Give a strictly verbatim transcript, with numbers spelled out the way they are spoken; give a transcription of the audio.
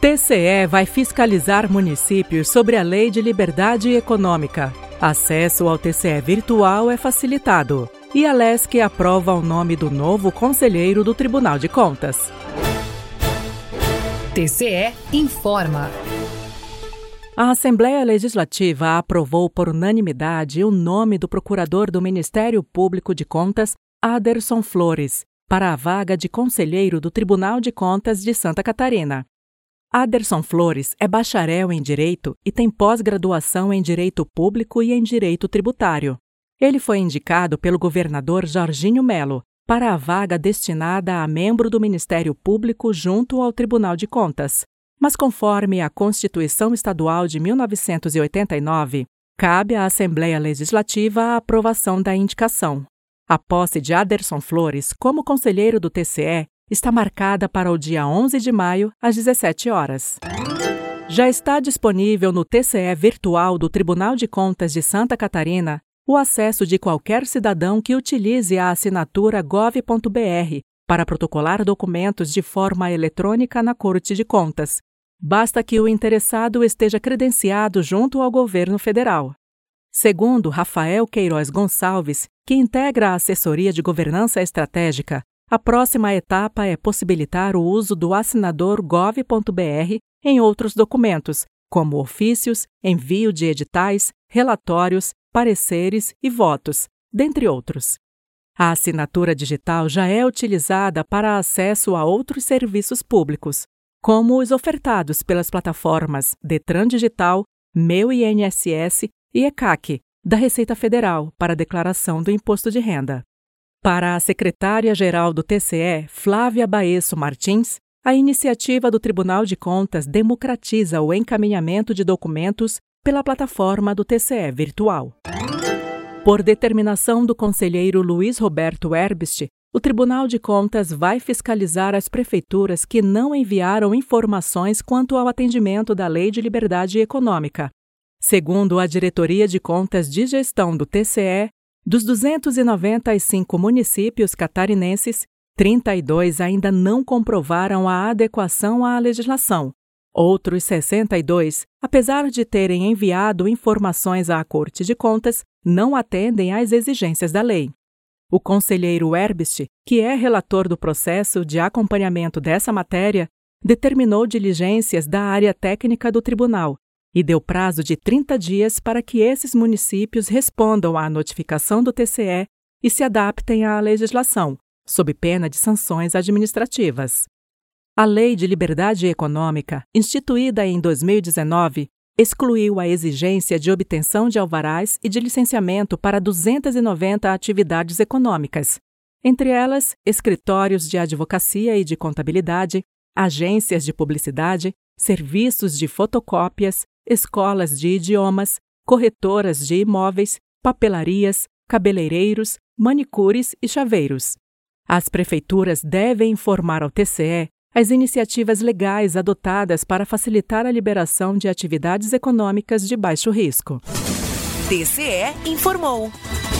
T C E vai fiscalizar municípios sobre a Lei de Liberdade Econômica. Acesso ao T C E virtual é facilitado. E a Lesc aprova o nome do novo conselheiro do Tribunal de Contas. T C E informa. A Assembleia Legislativa aprovou por unanimidade o nome do procurador do Ministério Público de Contas, Aderson Flores, para a vaga de conselheiro do Tribunal de Contas de Santa Catarina. Aderson Flores é bacharel em Direito e tem pós-graduação em Direito Público e em Direito Tributário. Ele foi indicado pelo governador Jorginho Melo para a vaga destinada a membro do Ministério Público junto ao Tribunal de Contas. Mas, conforme a Constituição Estadual de mil novecentos e oitenta e nove, cabe à Assembleia Legislativa a aprovação da indicação. A posse de Aderson Flores como conselheiro do T C E está marcada para o dia onze de maio, às dezessete horas. Já está disponível no T C E virtual do Tribunal de Contas de Santa Catarina o acesso de qualquer cidadão que utilize a assinatura gov ponto br para protocolar documentos de forma eletrônica na Corte de Contas. Basta que o interessado esteja credenciado junto ao governo federal. Segundo Rafael Queiroz Gonçalves, que integra a Assessoria de Governança Estratégica, a próxima etapa é possibilitar o uso do assinador gov ponto br em outros documentos, como ofícios, envio de editais, relatórios, pareceres e votos, dentre outros. A assinatura digital já é utilizada para acesso a outros serviços públicos, como os ofertados pelas plataformas Detran Digital, Meu I N S S e ECAC, da Receita Federal, para declaração do Imposto de Renda. Para a secretária-geral do T C E, Flávia Baesso Martins, a iniciativa do Tribunal de Contas democratiza o encaminhamento de documentos pela plataforma do T C E virtual. Por determinação do conselheiro Luiz Roberto Erbst, o Tribunal de Contas vai fiscalizar as prefeituras que não enviaram informações quanto ao atendimento da Lei de Liberdade Econômica. Segundo a Diretoria de Contas de Gestão do T C E, dos duzentos e noventa e cinco municípios catarinenses, trinta e dois ainda não comprovaram a adequação à legislação. Outros sessenta e dois, apesar de terem enviado informações à Corte de Contas, não atendem às exigências da lei. O conselheiro Erbst, que é relator do processo de acompanhamento dessa matéria, determinou diligências da área técnica do tribunal e deu prazo de trinta dias para que esses municípios respondam à notificação do T C E e se adaptem à legislação, sob pena de sanções administrativas. A Lei de Liberdade Econômica, instituída em dois mil e dezenove, excluiu a exigência de obtenção de alvarás e de licenciamento para duzentas e noventa atividades econômicas, entre elas escritórios de advocacia e de contabilidade, agências de publicidade, serviços de fotocópias, escolas de idiomas, corretoras de imóveis, papelarias, cabeleireiros, manicures e chaveiros. As prefeituras devem informar ao T C E as iniciativas legais adotadas para facilitar a liberação de atividades econômicas de baixo risco. T C E informou.